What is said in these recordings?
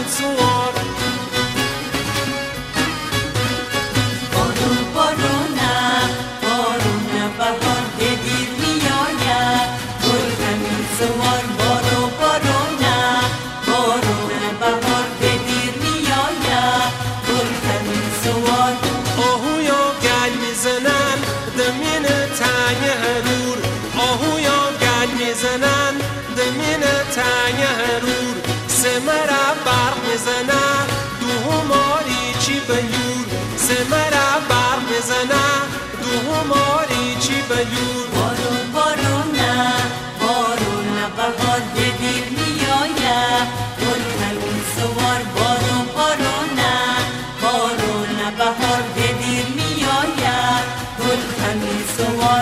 سوار بارون بارونه بارونه بهار به دیر میآید گل کمین سوار بارون بارونه بارونه بهار به دیر میآید گل کمین سوار آهویا گل میزنن دمین تنگ هرور آهویا گل میزنن دمین تنگ هرور سمره برق میزنن دوهماری چی به یور سمره برق میزنن دوهماری چی به یور بارون بارونه بارونه بهار به دیر میآید گل کمین سوار بارون بارونه بارونه بهار به دیر میآید گل کمین سوار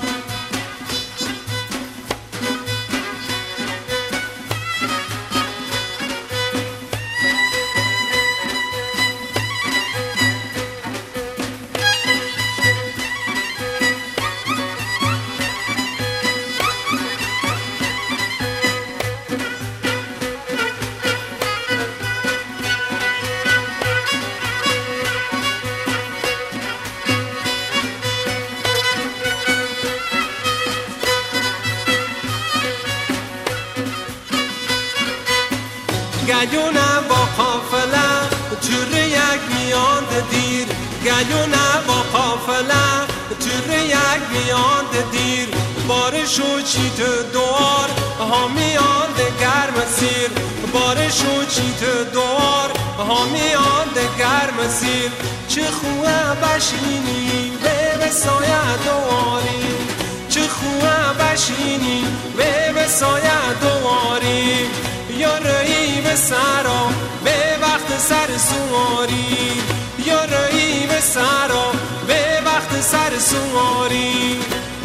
گلونه با قافله تور یک میاند دیر گلونه با قافله تور یک میاند دیر بارش و چیت دوار ها میاند گرم سیر بارش و چیت دوار ها میاند گرم سیر چه خواه بشینی به سایه دواری چه خواه بشینی به سایه دواری یا رئی به سرا به وقت سر سواری یا رئی به سرا به وقت سر سواری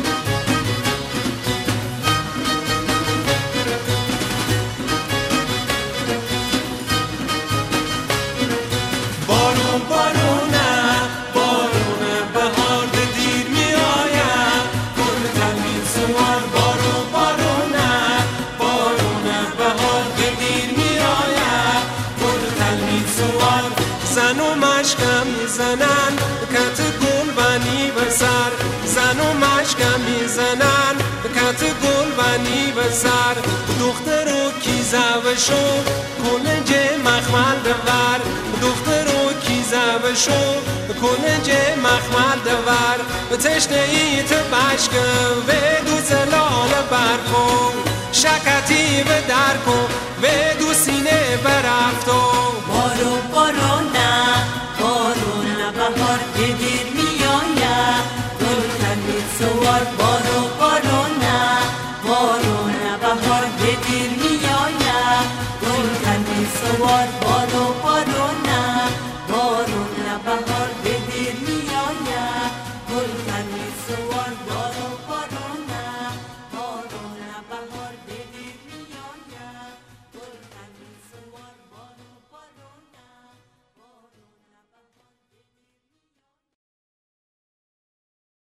بارون بارونه بارونه بهار به دیر می آید گل کمین سوار بارون بارونه بارونه بهار به دیر می آید گل کمین سوار زن و مشکم میزنن کت گل بنی به سر زن و مشکم میزنن کت گل بنی به سر دختر و کیزه و شو کنج مخمل دور دختر و کیزه و شو کنج مخمل دور تشنه ایت بشکم و دو زلال برکن شکتی به در کن